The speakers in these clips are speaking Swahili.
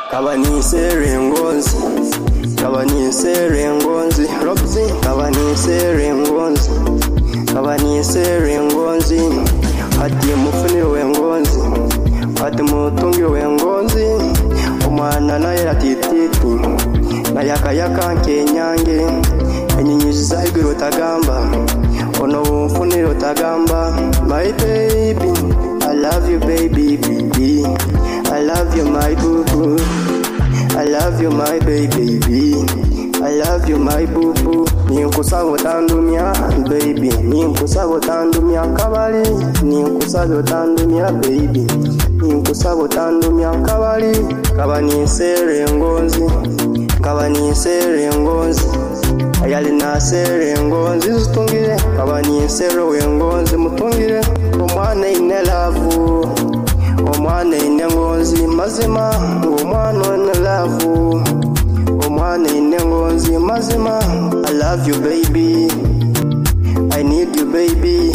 Kabanise rengonzi, kabanise rengonzi, Robzi, kabanise rengonzi, kabanise rengonzi, hati mufuniro wengonzi, hati mutungiro wengonzi, umwana na yaratititi, na yakayaka nkenyange, enyinyuzi zahigiro tagamba, ono mufuniro tagamba, my baby, I love you baby, baby, I love you my boo boo, I love you my baby, I love you my boo boo. Ninkusabo tandumya baby, ninkusabo tandumya kabali, ninkusabo tandumya baby, ninkusabo tandumya kabali. Kabanise rengonzi, kabanise rengonzi, ayali nase rengonzi zitungire, kabanise rengonzi mutungire, omwana ine lavu, omwana ine ngonzi mazima, omwana ine lavu, omwana ine ngonzi mazima. I love you baby, I need you baby,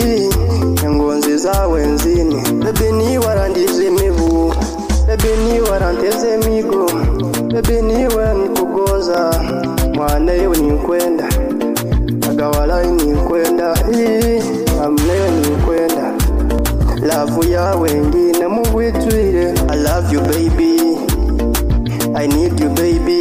ngonzi zawe nzini, baby ni warandije mivu, baby ni waranteze migo, baby ni wanikugoza, mwana yewe nikwenda, agawala nikwenda, amne nikwenda, lavu yawe ngine mubwitwire. I love you baby, I need you baby,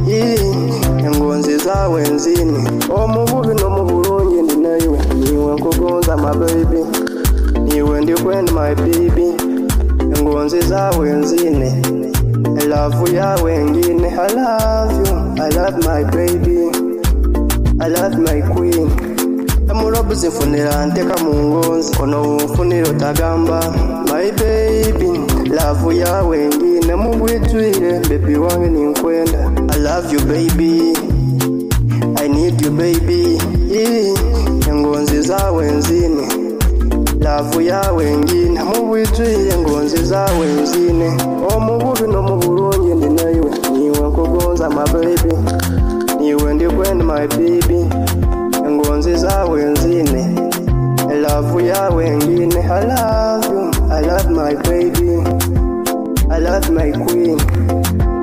ngonzi zawe nzini, omububi no mubulungi ndinayiwe, niwe nkugonza my baby, niwe ndikwenda my baby, ngonzi zawe nzini, love yawe ngine. I love you, I love my baby, I love my queen. Amurobuzi funira nteka mungonzi, ono ufuniro tagamba, my baby, love yawe ngine mubwitwire, baby wange ninkwenda. I love you baby, I need you baby, ngonzi zawe nzine, love yawe ngine mubwitwire, ngonzi zawe nzine, omububi no mubulungi ndinayiwe, niwe nkugonza my baby, niwe ndikwenda my baby, ngonzi zawe nzine, love yawe ngine. I love you, I love my baby, I love my queen.